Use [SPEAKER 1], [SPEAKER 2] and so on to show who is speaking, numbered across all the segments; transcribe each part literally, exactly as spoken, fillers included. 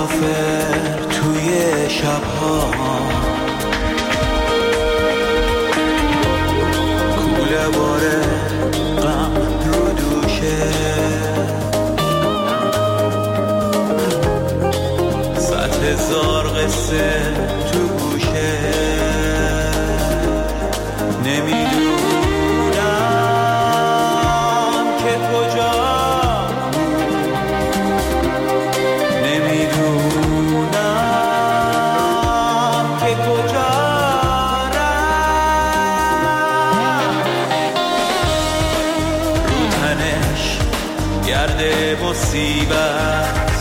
[SPEAKER 1] مسافر توی شبها، کوله باره غم رو دوشه، صد هزار قصه تو گوشه، نمیدونم که کجا، نمیدونم که کجا رفت، رو تنش گرد مصیبت،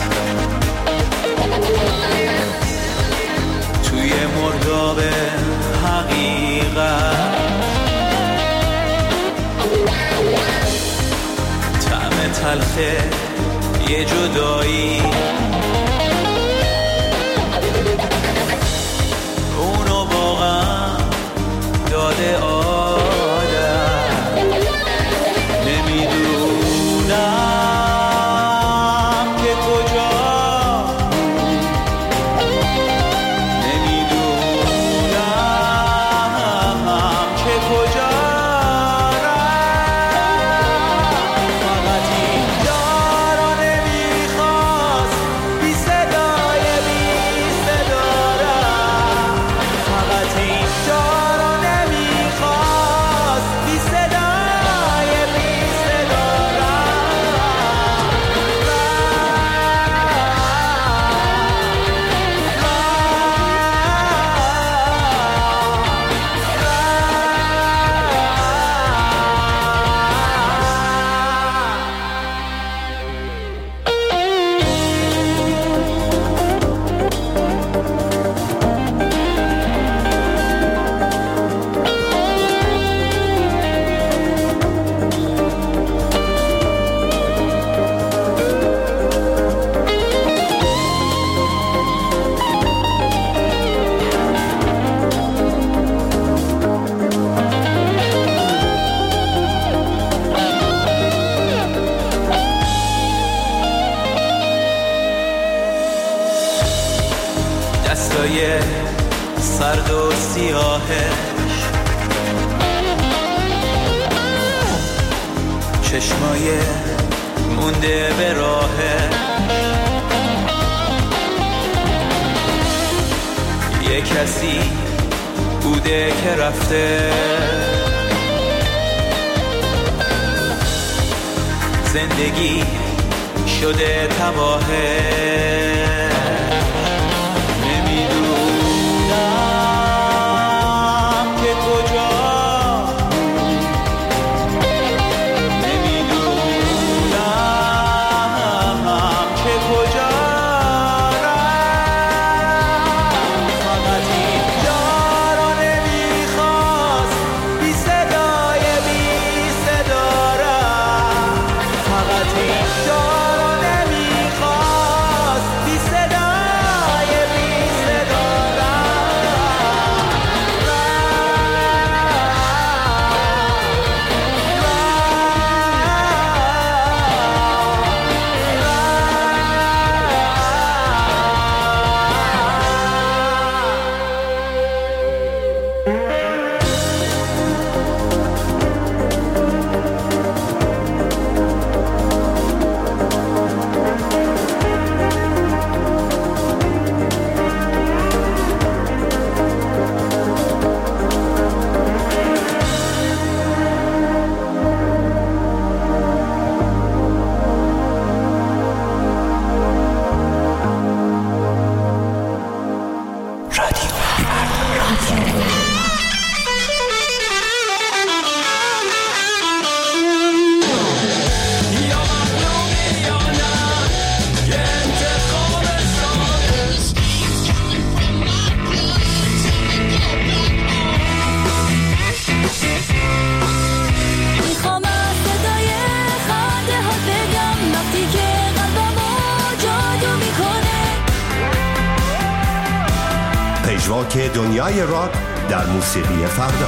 [SPEAKER 1] توی مرداب حقیقت، طعم تلخه یه جدایی، اونو واقعا داده آدم، نمیدونم که کجا، نمیدونم که کجا رفت، فقط اینجا رو نمیخواست بی صدای بی صدا رفت، فقط اینجا رو نمیخواست بی صدای بی صدا دستای سرد و سیاهش، چشمای مونده به راهش، یه کسی بوده که رفته، زندگی شده تباهه، نمیدونم که کجا، نمیدونم که کجا رفت، فقط اینجا رو نمیخواست بی صدای بی صدا رفت، فقط اینجا رو نمیخواست بی صدای بی صدا
[SPEAKER 2] پژواک دنیای راک در موسیقی فردا.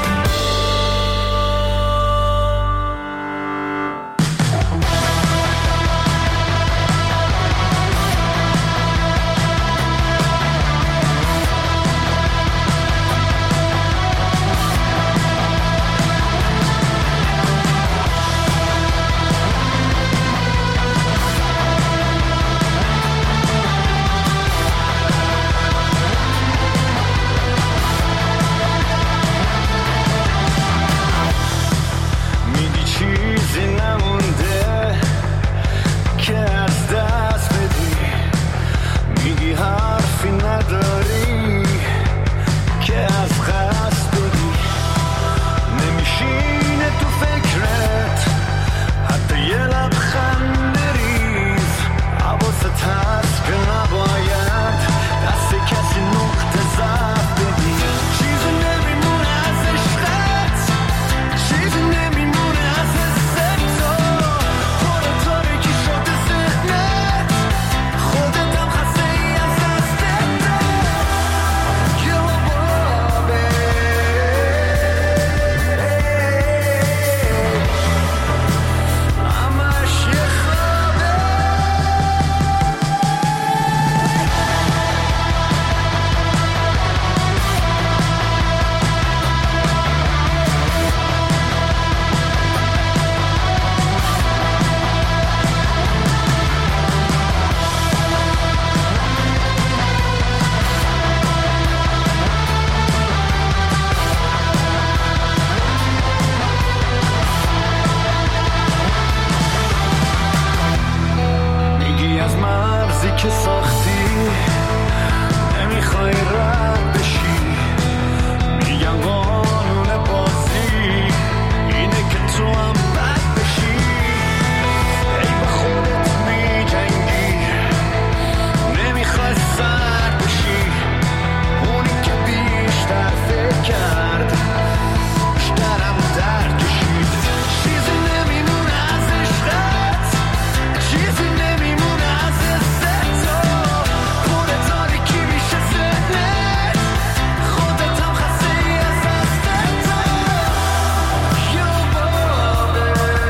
[SPEAKER 3] که ساختی نمیخوای رد بشی، میگن قانون بازی اینه که تو هم بد بشی. ای با خودت میجنگی، نمیخوای سر بشی، اونی که بیشتر فکر کرد بیشترم درد کشید. چیزی نمیمونه از عشقت، چیزی نمیمونه از عزت، پر تاریکی میشه ذهنت، خودت هم خسته ای از دستت. یا بابا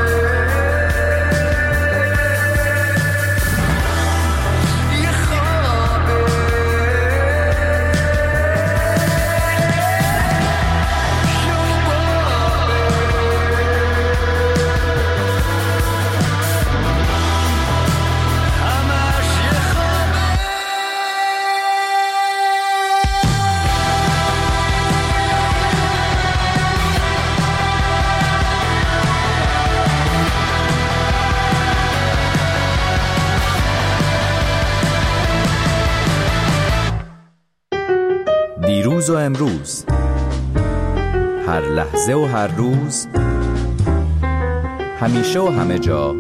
[SPEAKER 3] یه خوابه، یا بابا همش یه خوابه.
[SPEAKER 4] دیروز و امروز، هر لحظه و هر روز، همیشه و همه جا،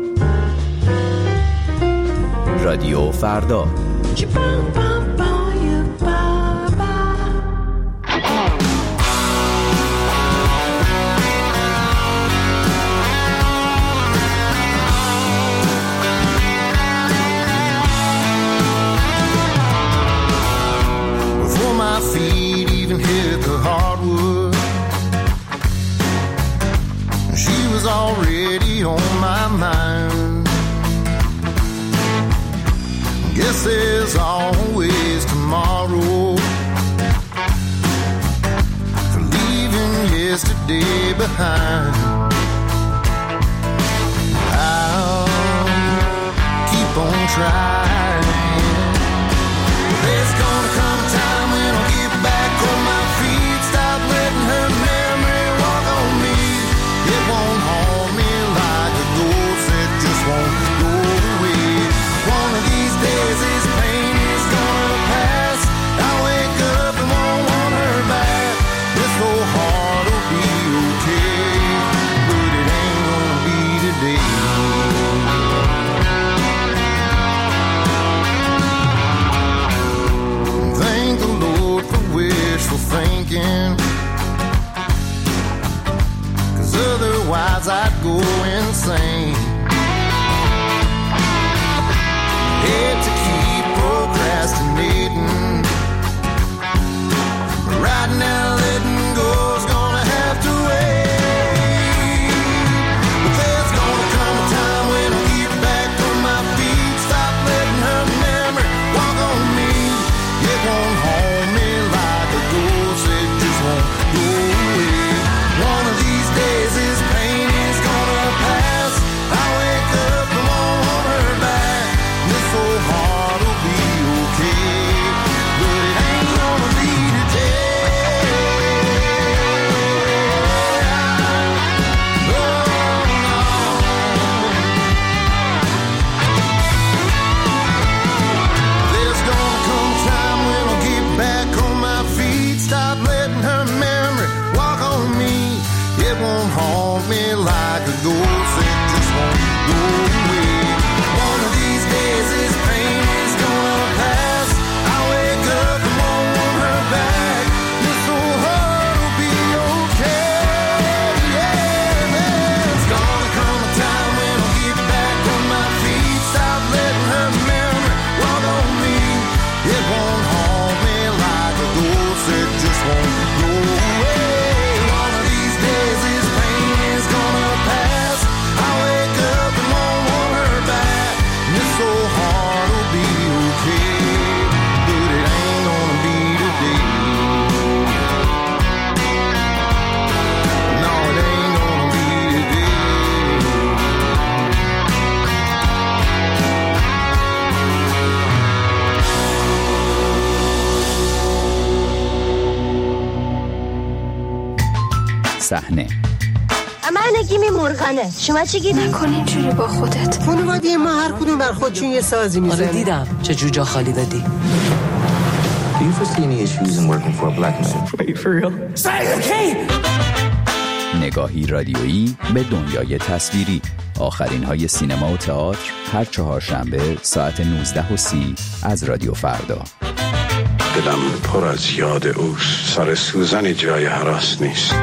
[SPEAKER 4] رادیو فردا.
[SPEAKER 3] Before my feet even hit the hardwood, she was already on my mind. Guess there's always tomorrow for leaving yesterday behind. I'll keep on trying. There's gonna come a time when I'll get back on my feet, stop letting her memory walk on me. It won't haunt me like a ghost that just won't go away. One of these days this pain is gonna pass. I'll wake up and won't want her back. This whole heart will be okay, but it ain't gonna be today. Thank the Lord for wishful thinking, 'cause otherwise I'd go insane. Hate to keep procrastinating, but right now letting go's gonna have to wait. But there's gonna come a time when I'll get back on my feet, stop letting her memory walk on me. It won't haunt me like a ghost, it just won't go away. One of these days this pain is gonna pass. I'll wake up and won't want her back. This whole heart will be okay, but it ain't gonna be today. Oh, no. There's gonna come a time when I'll get back on my feet, stop letting her memory walk on me. It won't haunt me like a ghost, it just won't go away. One of these days this pain is gonna pass. I'll wake up and won't want her back. This whole heart will be okay. Yeah, there's gonna come a time when I'll get back on my feet, stop letting her memory walk on me. It won't haunt me like a ghost, it just won't go away. One of these days this pain is gonna pass. I'll wake up and won't want her back. This whole heart will be okay, but it ain't gonna be today. No, it ain't gonna be today.
[SPEAKER 4] صحنه.
[SPEAKER 5] من زندگی میمرغنه. شما چی گید؟
[SPEAKER 6] نکن اینجوری با خودت.
[SPEAKER 7] خانواده ما هر کدوم بر خودشون یه سازی میزنه.
[SPEAKER 8] آره دیدم چه جوجا خالی دادی.
[SPEAKER 9] Do you foresee any issues in working for a black man?
[SPEAKER 8] Wait, for real? Say okay!
[SPEAKER 4] نگاهی رادیویی به دنیای تصویری. آخرین های سینما و تئاتر هر چهارشنبه ساعت نوزده و سی از رادیو فردا.
[SPEAKER 10] دلم پر از یاد اوست. سر سوزن جای هراس نیست.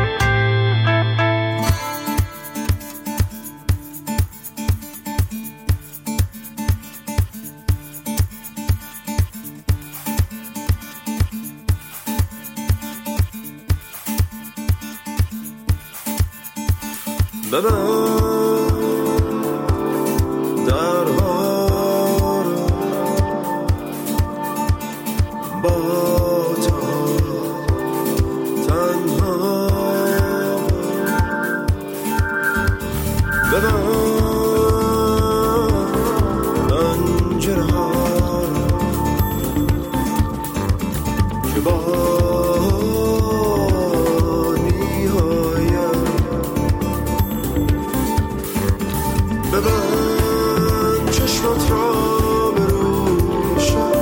[SPEAKER 1] ببن درها را با تو تنها ببن پنجره ها را که با ببن چشمت را به روشن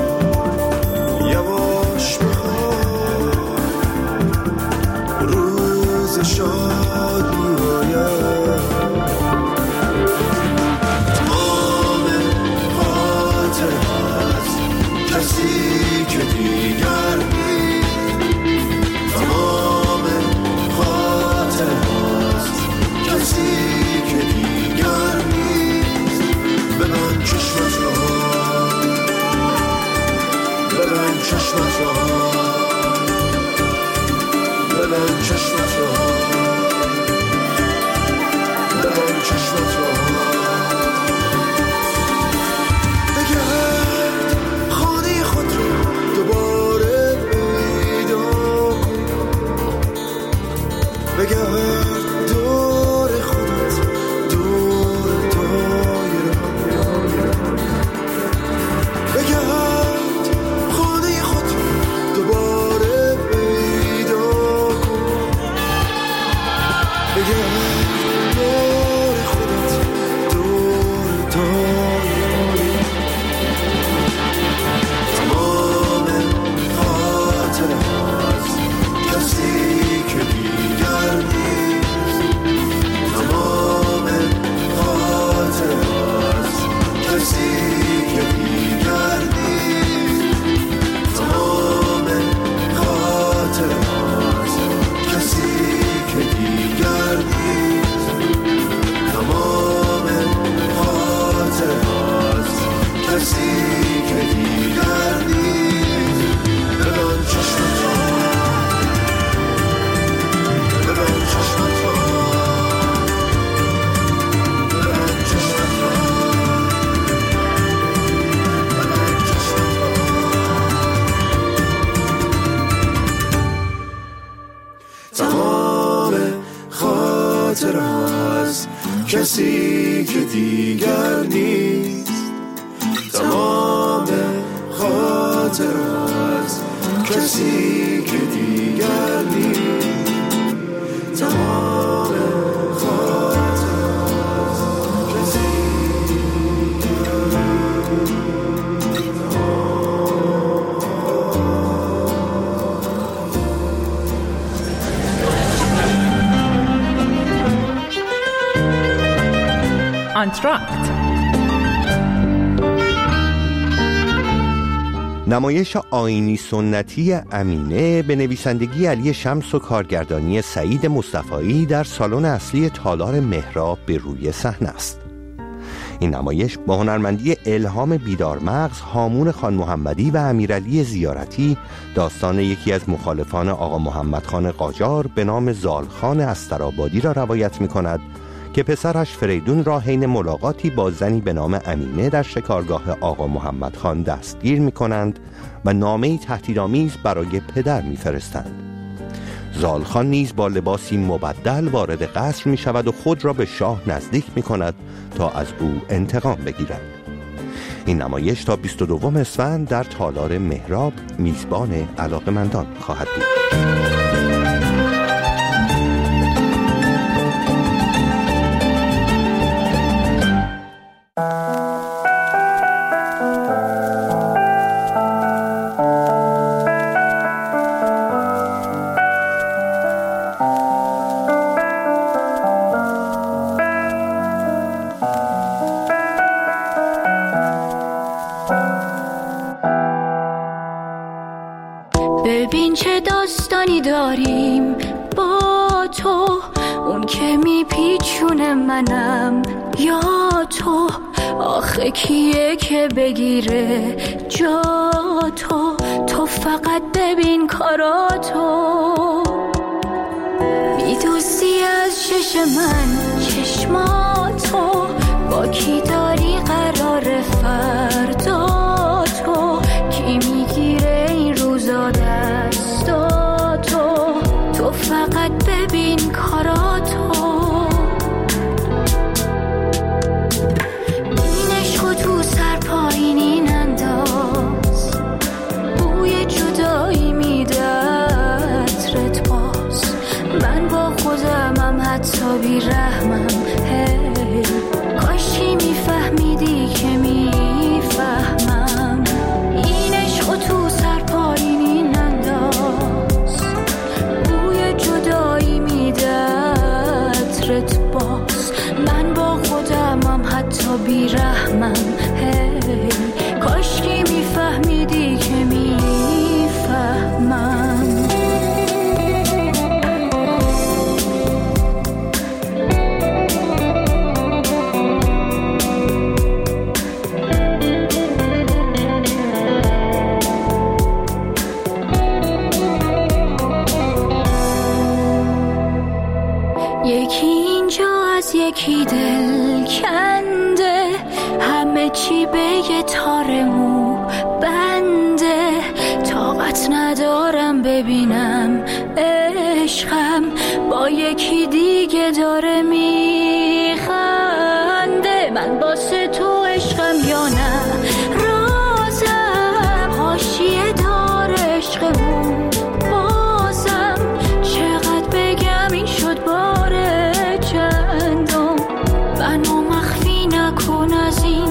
[SPEAKER 1] یواش بخواه روز شاد می‌آید تمام خاطر هست کسی که دیگر نیست تمام خاطر هست کسی که دیگر نیست ببن چشمت را ببن چشمت را ببن چشمت را ببن چشمت را بگرد خانه خود را دوباره پیدا کن بگرد دور خودت دور دایره بگرد خانه خود را دوباره پیدا کن بگرد دور خودت دور دایره تمام خاطر هست کسی که دیگر نیست تمام خاطر هست کسی که دیگر نیست تمام خاطر هست کسی که دیگر نیست تمام خاطر هست کسی که دیگر نیست ببن چشمت را ببن چشمت را ببن چشمت را ببن چشمت را تمام خاطر هست کسی که دیگر نیست تمام خاطر هست کسی که دیگر نیست تمام خاطر هست کسی
[SPEAKER 11] آنتراکت
[SPEAKER 2] نمایش آیینی سنتی امینه به نویسندگی علی شمس و کارگردانی سعید مصطفایی در سالن اصلی تالار مهراب به روی صحنه است. این نمایش با هنرمندی الهام بیدارمغز، هامون خان محمدی و امیرعلی زیارتی داستان یکی از مخالفان آقا محمد خان قاجار به نام زالخان استرآبادی را روایت می کند که پسرش فریدون را حین ملاقاتی با زنی به نام امینه در شکارگاه آقا محمد خان دستگیر می کنند و نامه‌ای تهدیدآمیز برای پدر می فرستند. زالخان نیز با لباسی مبدل وارد قصر می شود و خود را به شاه نزدیک می کند تا از او انتقام بگیرد. این نمایش تا بیست و دوم اسفند در تالار مهراب میزبان علاقه‌مندان خواهد بود.
[SPEAKER 6] ببین چه داستانی داریم با تو، اون که میپیچونه منم یا تو. آخه کیه که بگیره جا تو؟ تو فقط ببین کاراتو، میدوزی از چش من چشماتو. با کی داری قرار فردا تو؟ کی میگیره این روزا دستاتو؟ تو فقط ببین کاراتو. این عشقو تو سر پایینی ننداز، بوی جدایی میده عطرت باز. من با خودمم حتی بی رحمم، هی کاشی میفهمیدی که میفهمم. این عشقو تو سر پایینی ننداز، بوی جدایی میده عطرت باز. من با خودمم حتی بی رحمم، هی کاشکی میفهمیدی که میفهمم. یکی اینجا از یکی دل کنده، همه چی به یه تار مو بنده. طاقت ندارم ببینم عشقم با یکی دیگه داره میخنده. من واسه تو عشقم یا نه رازم، حاشیه دار عشقمون بازم. چقدر بگم این شد باره چندم، منو مخفی نکن از این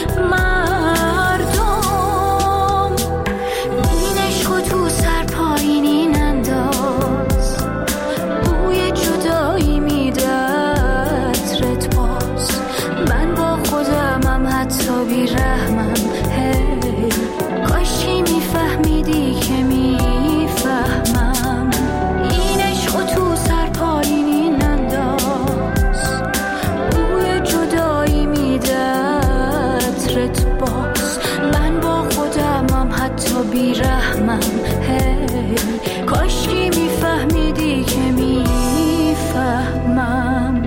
[SPEAKER 6] مردم. این عشقو تو سر پایینی ننداز، بوی جدایی میده عطرت باز. من با خودمم حتی بی رحمم، هی کاشی میفهمیدی که میفهمم. این عشقو تو سر پایینی ننداز، بوی جدایی میده عطرت باز. من با خودمم حتی بی رحمم، هی کاشکی میفهمیدی که میفهمم.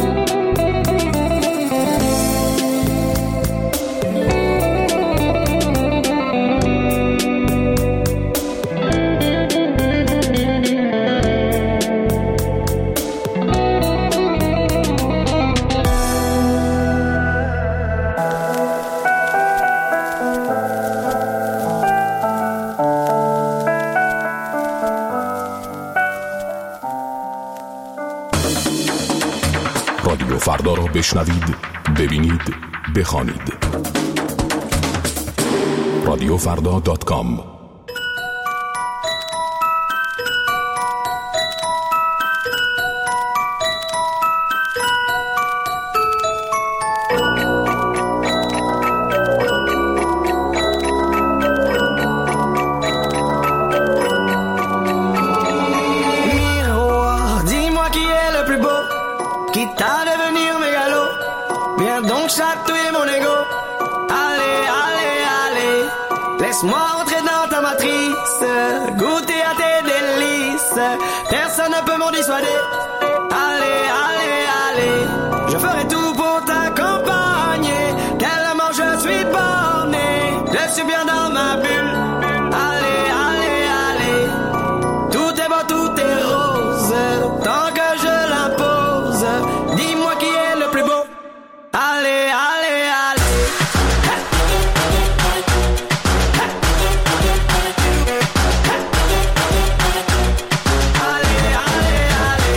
[SPEAKER 11] رادیو فردا را بشنوید، ببینید، بخوانید. رادیو فردا دات کام.
[SPEAKER 12] Chatouiller mon ego. Allez, allez, allez, laisse-moi rentrer dans ta matrice, goûter à tes délices. Personne ne peut m'en dissuader. Allez, allez, allez, je ferai tout pour t'accompagner. Tellement je suis borné, je suis bien dans ma bulle. Allez, allez, allez, tout est beau, tout est rose, tant que je l'impose. Dis-moi qui est le plus beau. Allez, allez, allez. Allez, allez, allez.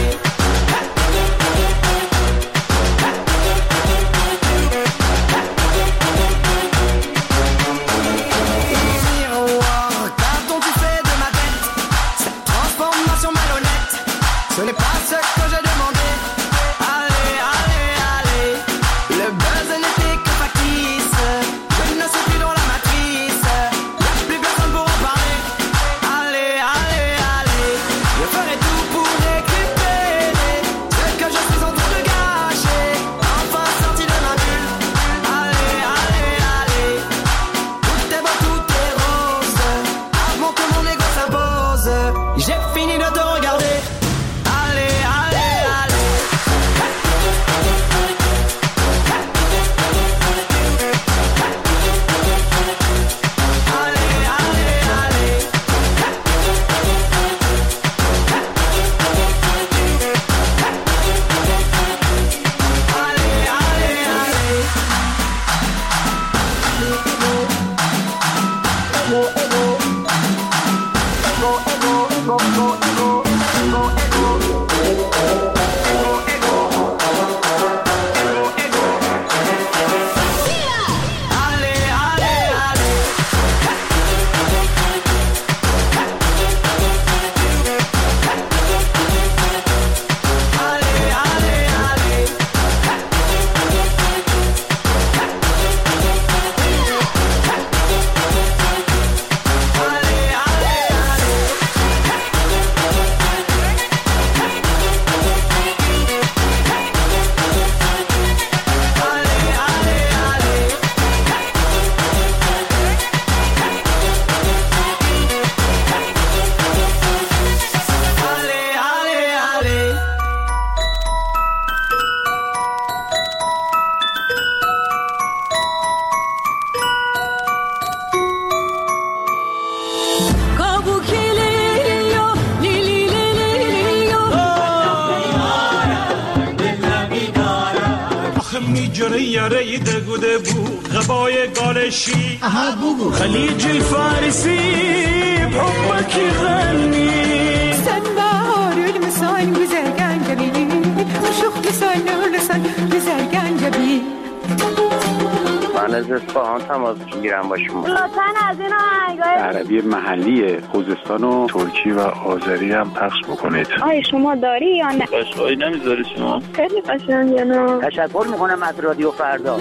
[SPEAKER 13] جنه یاره دگوده بو غبای گالشی
[SPEAKER 14] اها بگو
[SPEAKER 13] خلیج الفارسی بحبك غني
[SPEAKER 15] سنبار المسان بزرگان جبی شوخ مسان لسان بزرگان جبی
[SPEAKER 16] من از اصفهان تماس میگیرم با شما.
[SPEAKER 17] لطفاً از این آهنگای
[SPEAKER 10] عربی محلی خوزستان و ترکی و آذری هم پخش بکنید.
[SPEAKER 17] آی شما داری یا نه؟
[SPEAKER 10] قشنگی نمیذاری شما؟
[SPEAKER 17] خیلی قشنگه نه.
[SPEAKER 16] تشکر میکنم از رادیو فردا.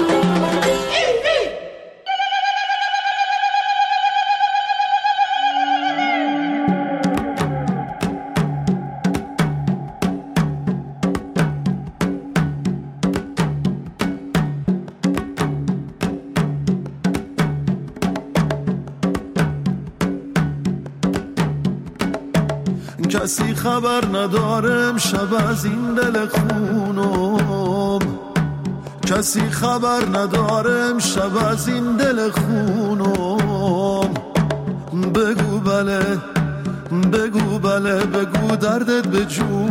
[SPEAKER 1] کسی خبر ندارم شب از این دل خونم کسی خبر ندارم شب از این دل خونم بگو بله بگو بله بگو دردت به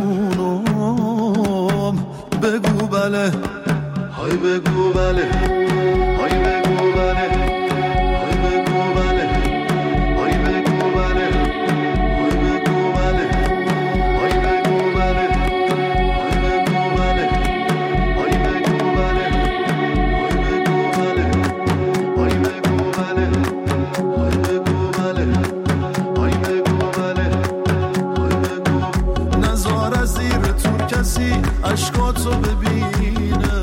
[SPEAKER 1] جونم بگو بله های بگو بله های بگو بله های بگو بله های بگو بله عشقاتو ببینه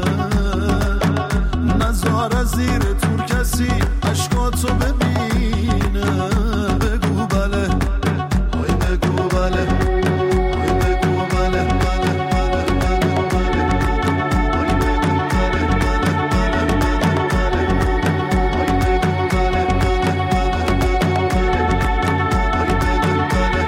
[SPEAKER 1] نظر از زیر تور کسی عشقاتو ببینه بگو بله های بگو بله های بگو بله بله بله بله بله های بگو بله بله بله بله های بگو بله بله های بگو بله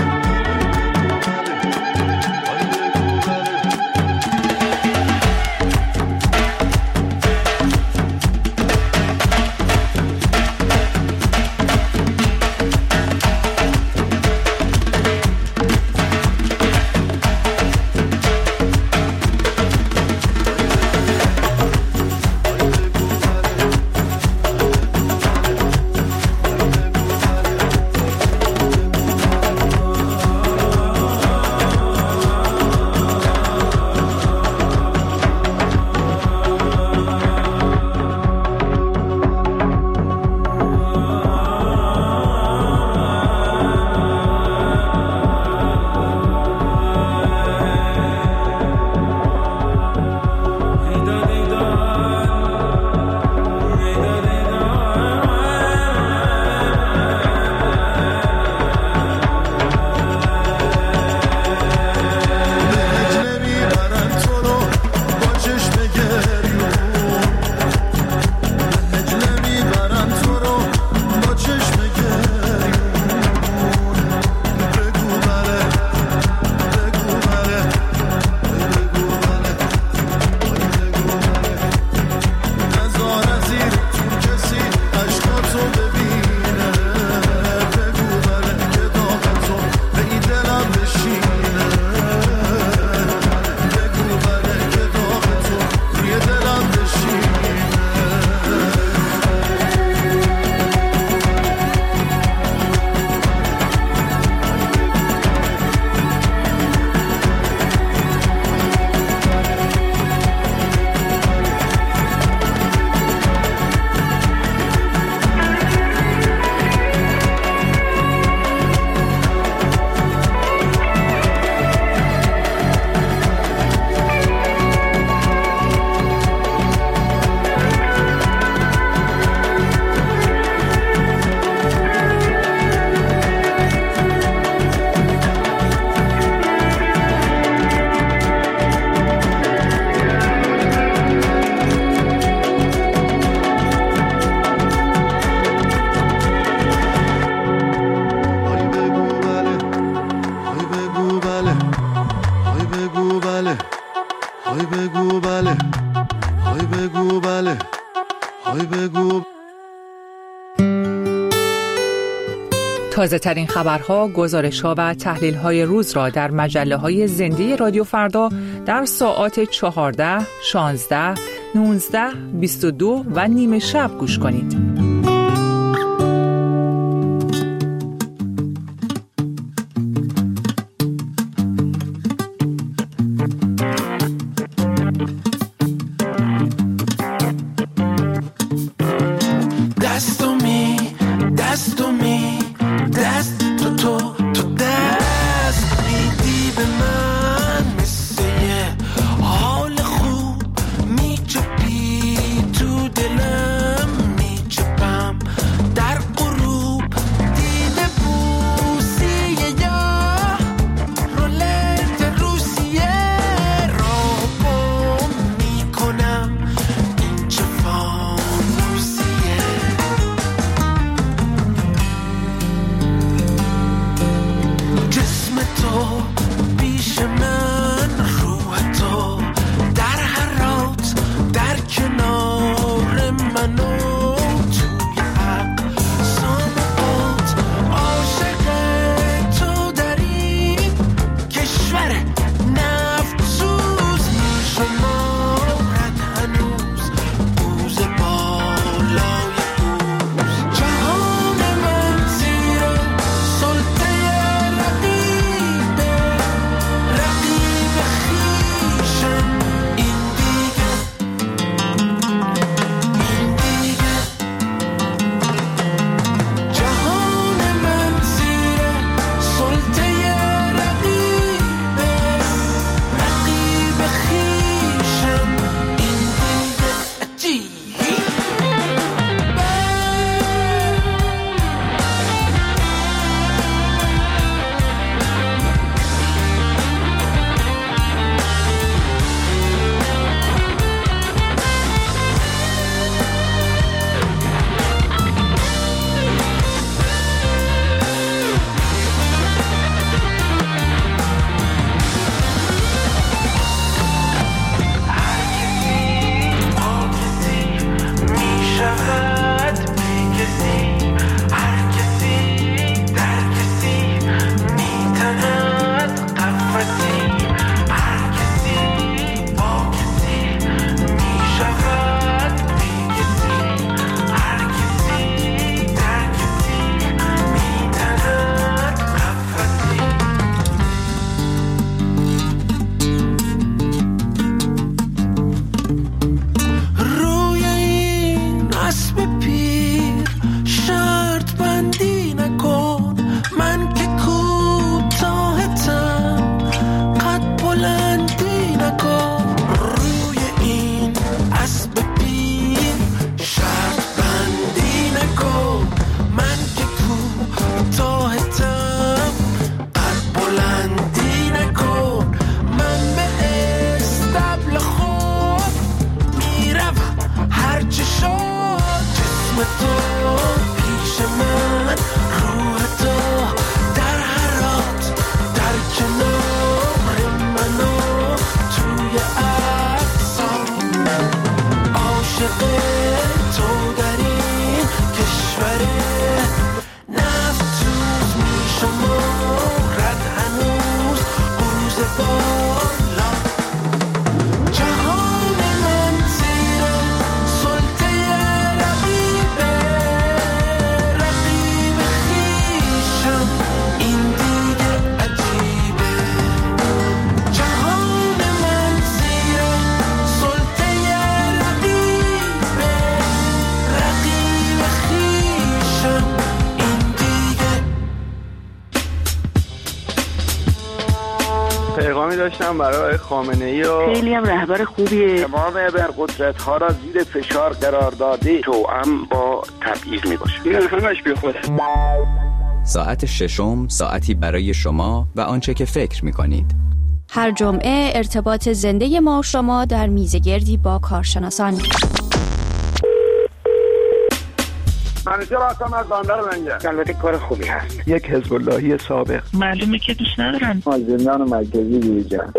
[SPEAKER 18] تازه ترین خبرها، گزارش‌ها و تحلیل‌های روز را در مجله‌های زنده رادیو فردا در ساعات چهارده، شانزده، نوزده بیست و دو و نیمه شب گوش کنید.
[SPEAKER 14] پیغامی داشتم برای خامنه‌ای و
[SPEAKER 16] خیلی هم رهبر خوبیه.
[SPEAKER 10] تمام ابرقدرت ها را زیر فشار قرار داده توأم با تبعیض می باشه.
[SPEAKER 14] این همش بی خوده.
[SPEAKER 4] ساعت ششم ساعتی برای شما و آنچه که فکر می کنید.
[SPEAKER 19] هر جمعه ارتباط زنده ما و شما در میزگردی با کارشناسان.
[SPEAKER 10] منیجر هستم از بندر منجر. البته کار خوبی هست.
[SPEAKER 14] یک حزب اللهی سابق.
[SPEAKER 16] معلومه که دوست ندارن.
[SPEAKER 10] از زندان مرکزی بیرون.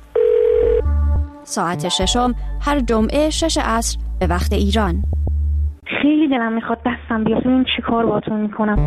[SPEAKER 19] ساعت ششم هر جمعه شش عصر به وقت ایران.
[SPEAKER 17] خیلی دلم میخواد دستم بیاد این چی کار باتون میکنم.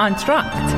[SPEAKER 18] آنتراکت.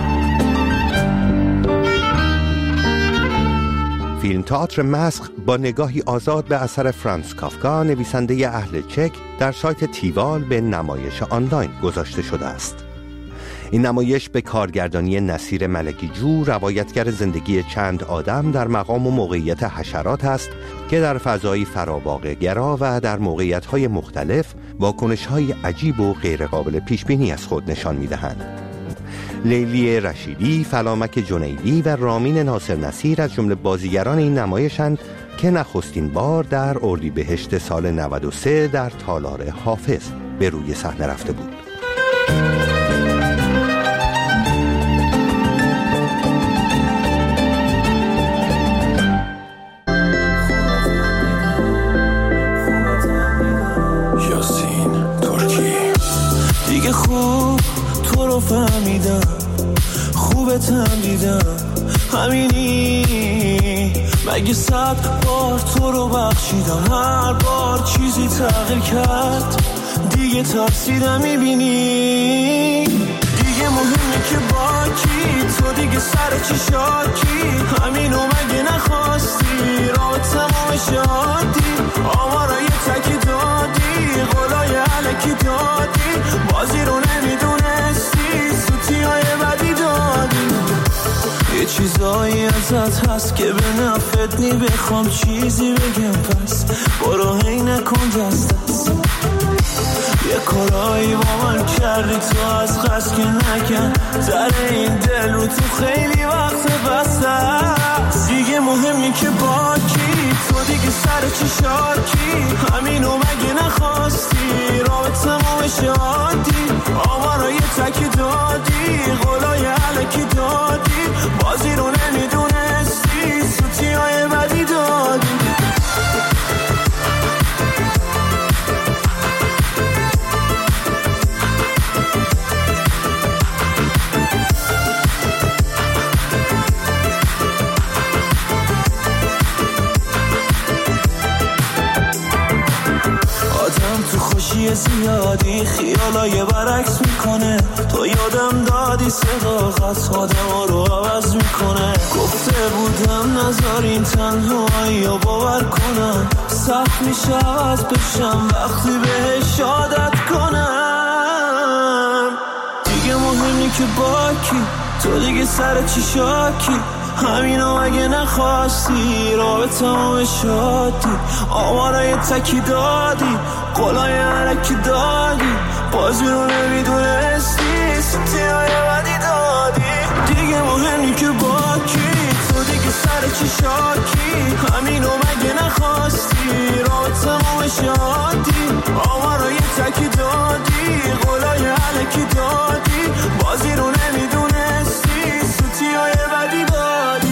[SPEAKER 2] فیلم تئاتر مسخ با نگاهی آزاد به اثر فرانس کافکا نویسنده اهل چک در سایت تیوال به نمایش آنلاین گذاشته شده است. این نمایش به کارگردانی نصیر ملکی جو، روایتگر زندگی چند آدم در مقام و موقعیت حشرات است که در فضایی فراواقع‌گرا و در موقعیت‌های مختلف واکنش‌های عجیب و غیرقابل پیش‌بینی از خود نشان می‌دهند. لیلی رشیدی، فلامک جنیدی و رامین ناصر نصیر از جمله بازیگران این نمایشند که نخستین بار در اردیبهشت سال نود و سه در تالار حافظ به روی صحنه رفته بود.
[SPEAKER 20] دیگه خوب تو رو فهمیدم، خوبتم دیدم، همینی مگه صد بار تو رو بخشیدم، هر بار چیزی تغییر کرد دیگه تفسیرم میبینی. دیگه مهمه که با کی تو دیگه سر چی شاکی، همینو مگه نخواستی راه تمام شادی، آمارا یه تکی دادی، قولای علکی دادی، بازی رو نمیدونستی، سوتی های بدی دادی. یه چیزایی ازت هست که به نفت نی، بخوام چیزی بگم پس برو هی نکن دست دست. یه کارایی با من کردی تو از قصد که نکن، در این دل رو تو خیلی وقت بسته است. دیگه مهمی که با کی تو دیگه سر چی شاکی، همینو مگه نخواستی راه تمام شادی، آمارا یه تکی دادی، قولای علکی دادی، بازی رو نمیدونستی، سوتی های بدی دادی. خوشی زیادی خیالای برعکس میکنه، تو یادم دادی صداقت آدم رو عوض میکنه. گفته بودم نذارین تنهایی رو باور کنم، سخت میشه عوض بشم وقتی بهش عادت کنم. دیگه مهمی که با کی تو دیگه سر چی شاکی، همینو اگه نخواستی راه به تمام شادی، آمارای تکی دادی، قولای علکی دادی، بازی رو نمیدونستی، سوتی های بدی دادی. دیگه مهمی که با کی تو دیگه سر چی شاکی، همینو مگه نخواستی راه تمام شادی، آمارای تکی دادی، قولای علکی دادی، بازی رو نمیدونستی، سوتی های بدی دادی.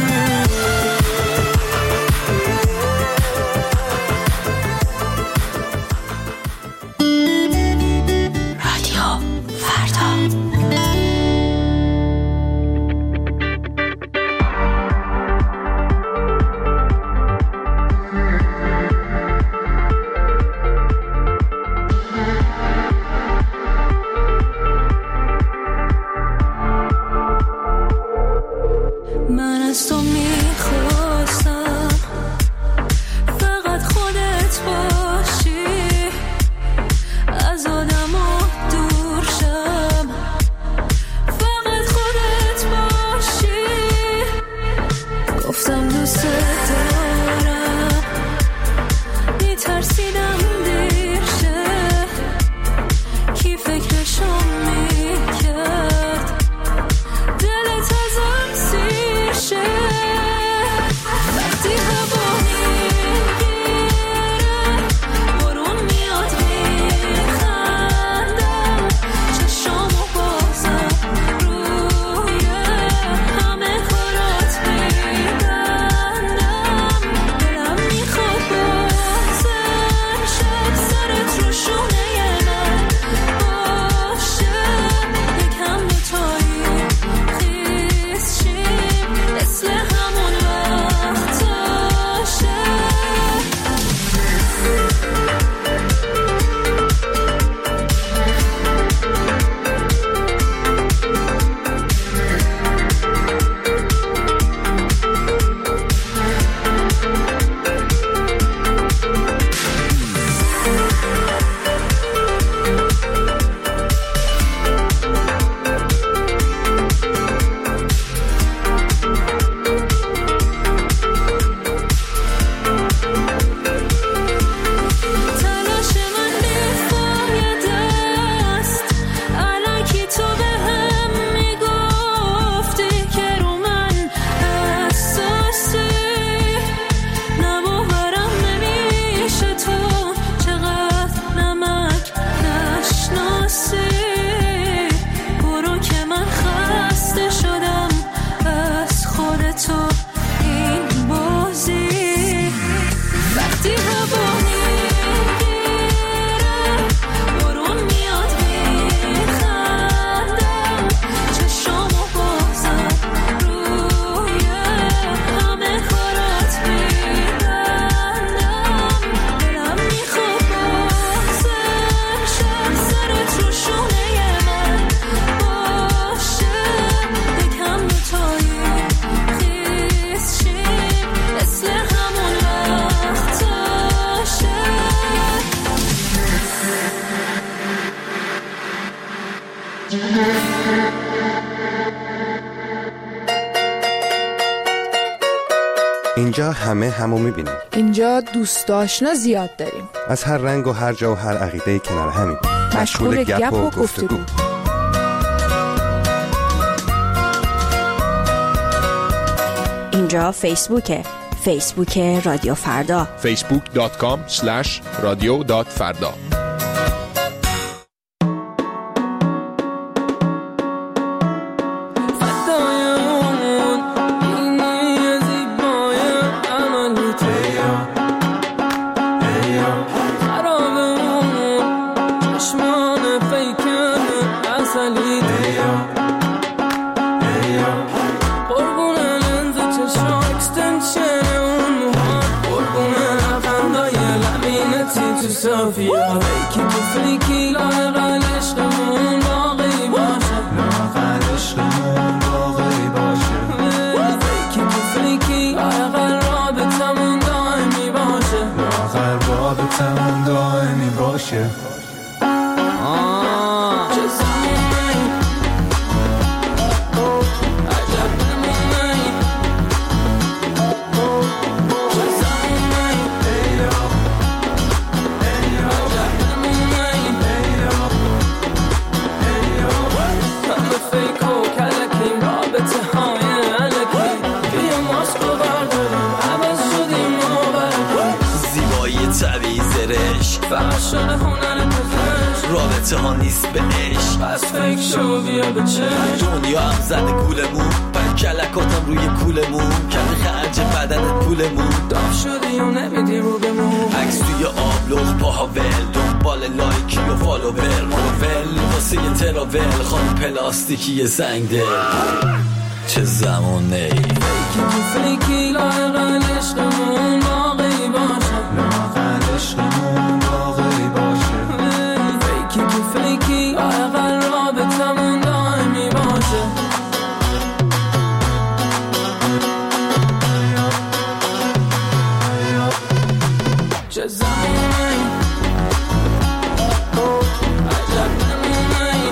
[SPEAKER 6] دلت ازم سیر شه.
[SPEAKER 2] اینجا همه همو میبینیم.
[SPEAKER 18] اینجا دوست آشنا زیاد داریم.
[SPEAKER 2] از هر رنگ و هر جا و هر عقیده کنار همین.
[SPEAKER 18] مشغول گپ و گفتگو.
[SPEAKER 19] اینجا فیسبوکه. فیسبوک رادیو فردا.
[SPEAKER 11] فیسبوک دات کام اسلش رادیو دات فردا.
[SPEAKER 20] صافیه فیکی تو فیکی لاغل عشقمون باقی باشه لاغل عشقمون باقی باشه فیکی تو فیکی لاغل رابطمون دائمی باشه لاغل رابطمون دائمی باشه
[SPEAKER 12] شده هنر پزشک رابطه ها نیست به عشق پس فکر شو بیا به چشم دنیا هم زده گولمون پر کلکاتم روی کولمون کمی خرج بدنت پولمون داغ شده یا نمیدی رو بمون عکس توی آبلوخ پاها ول دنبال لایکی و فالوور مانوول واسه یه تراول خانم پلاستیکی زنگ دل چه زمانه ای فیکی تو فیکی لاغل عشقمون باقی باشه لاغل عشقمون باقی باشه فیکی تو فیکی لاغل رابطمون دائمی باشه چه زمانه ای عجب نمونه ای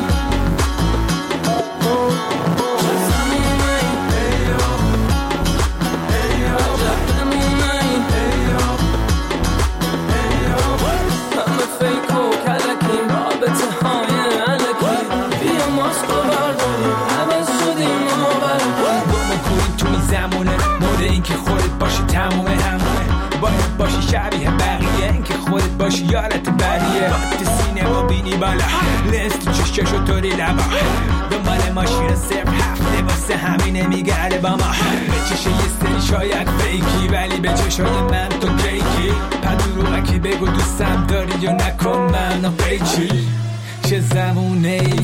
[SPEAKER 21] اینکه خودت باشی تموم همونه باید باشی شبیه بقیه اینکه خودت باشی یارت بریه تو سینما بینی بالا لنز تو چشکشو طوری لبا دنبال ماشین صرف هفته واسه همینه میگرده با ما به چشه یه سری شاید فیکی ولی به چشای من تو کیکی پدروغکی بگو دوستم داری یا نکن منو پیچی چه زمونه ای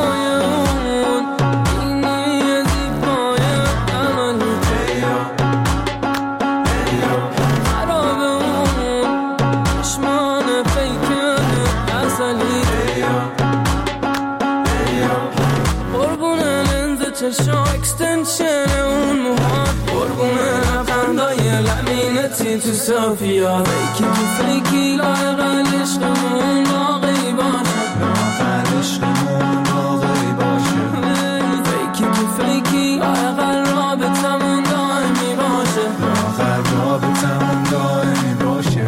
[SPEAKER 12] چشا اکستنشن اون موهات قربونه لبخندای لبینتی تو صافیا فیکی تو فیکی لاغل عشقمون باقی باشه لاغل عشقمون باقی باشه فیکی تو فیکی لاغل رابطمون دائمی باشه لاغل رابطمون دائمی باشه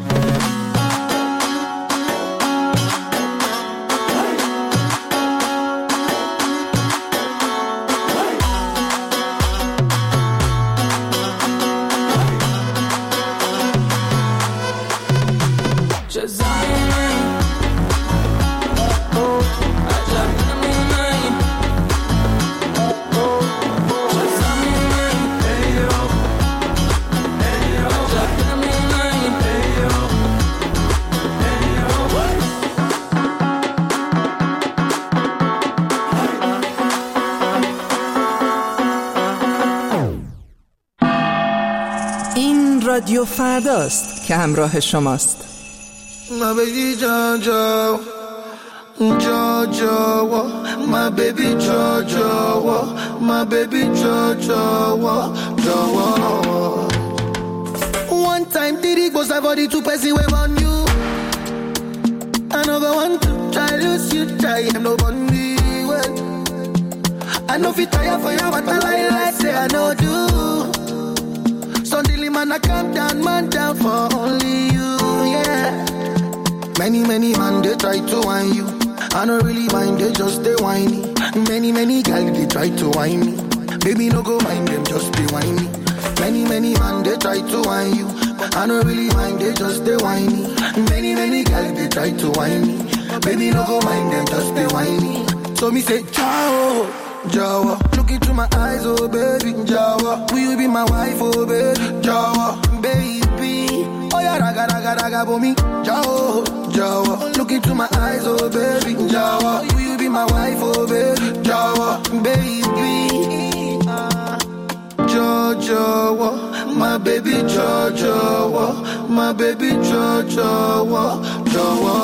[SPEAKER 18] رادیو فرداست که همراه شماست.
[SPEAKER 3] My baby Jojo, Jojo, my baby Jojo, my baby Jojo, Jojo. One time Diddy goes somebody to pass away on you. Another one to try lose you, try him no bunny. I know if you tire for you, but I like say I know do. Suddenly man, I come down, man down for only you, yeah. Many, many man, they try to whine you. I don't really mind, they just they whiny. Many, many girls, they try to whine me. Baby, no go mind them, just they whiny. Many, many man, they try to whine you. I don't really mind, they just they whiny. Many, many girls, they try to whine me. Baby, no go mind them, just they whiny. So me say, ciao, Jawa. Look into my eyes, oh baby, Jawa. Will you be my wife, oh baby, Jawa, baby. Oh yeah, raga, raga, raga, for me, Jawa, Jawa. Look into my eyes, oh baby, Jawa. Will you be my wife, oh baby, Jawa, baby. Jawa, my baby, Jawa, my baby, Jawa, Jawa.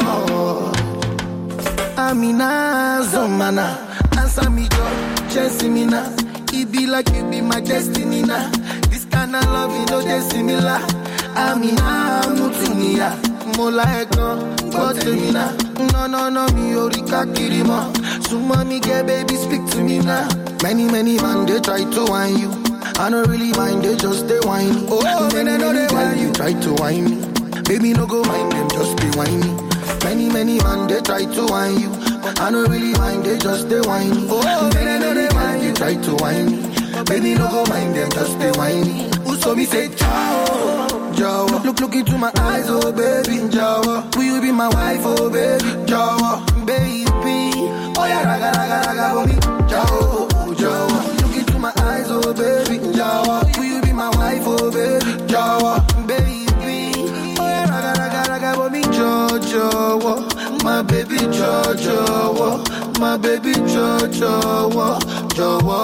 [SPEAKER 3] Amina, Zomana, answer me, girl, chase me now. It be like you be my destiny now. This kind of love, you know, they similar. Amina, Mutunia, Mola Ekon, Gotemina. No, no, no, me, Orika Kirima. So, mommy, get baby, speak to me now. Many, many man, they try to whine you. I don't really mind, they just they whine. Oh, many, many, many while you try to whine me. Baby, no go mind them, just be whiny. Many, many man, they try to whine you. I don't really mind, they just they whiny. Oh, many, many man, you try to whine me. Baby, no go mind them, just they whiny. So me say, ciao, Jawa. Look, look into my eyes, oh baby, Jawa. Will you be my wife, oh baby, Jawa, baby. Oh yeah, raga, raga, raga, for me, Jawa, Jawa. Look into my eyes, oh baby, Jawa. Will you be my wife, oh baby, Jawa, baby. Oh yeah, raga, raga, raga, for me, Jawa, my baby, Jawa, my baby, Jawa, Jawa.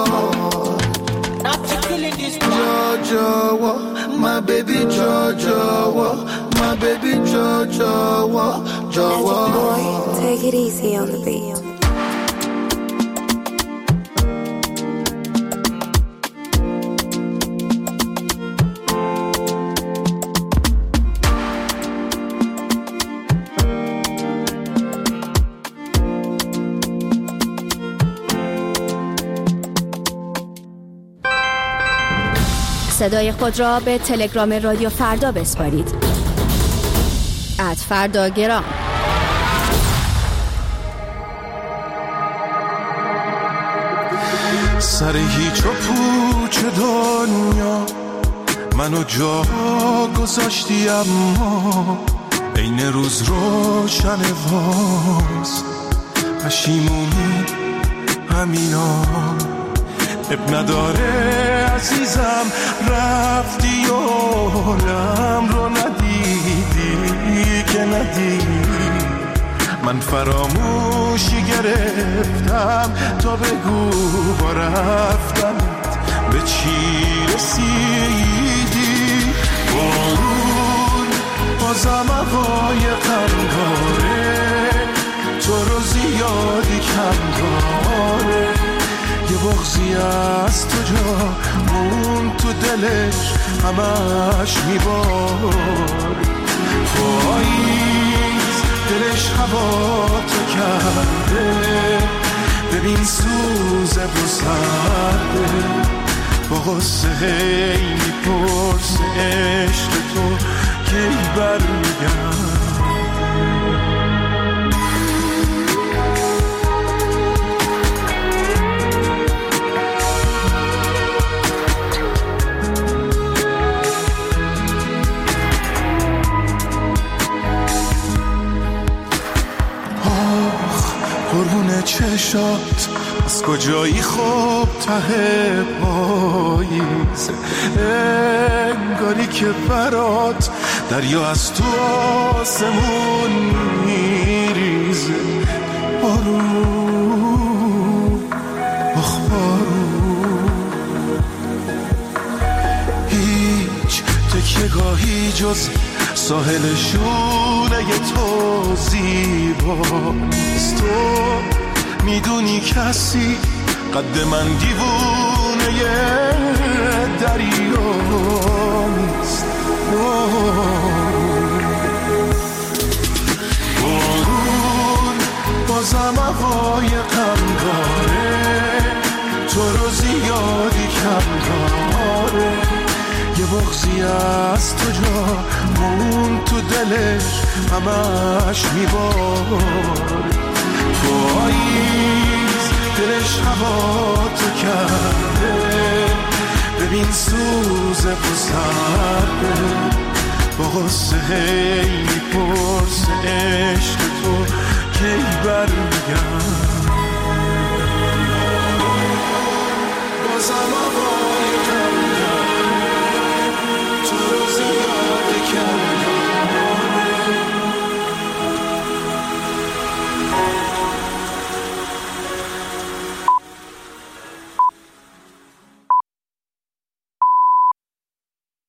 [SPEAKER 3] Jawa, my baby, Jawa, my baby, Jawa, Jawa.
[SPEAKER 6] Take it easy on the beat.
[SPEAKER 19] صدای خود را به تلگرام رادیو فردا بسپارید. ات فردا گرام.
[SPEAKER 1] سر هیچ و پوچ دنیا منو جا گذاشتی، اما این روز روشن واس پشیمونی همینا. اب نداره عزیزم، رفتی و حالم رو ندیدی که ندیدی. من فراموشی گرفتم تا بگو با رفتنت به چی رسیدی. بارون بازم هوای قنداره، تو رو زیادی کم داره. یه بغضی از تو جا مون تو دلش همش میباره. پاییز دلش هوا تو کرده، ببین سوزه و سرده. با غصه هی میپرسه عشق تو کی برمیگرده. قربون چشات از کجایی خوب ته پاییز، انگاری که برات دریا از تو آسمون میریزه. بارون آخ بارون، هیچ تکیه‌گاهی جز ساحل شونه تو زیباست. تو میدونی کسی قد من دیوونه دریا نیست. بارون بازم هوای غم داره، تو رو زیادی کم داره. یه بغضی از تو جا مون تو دلش همش میبار. پاییز دلش هوا تو کرده، ببین سوز بزرده با غصه هی میپرس عشق تو کی برمیگرد. بازم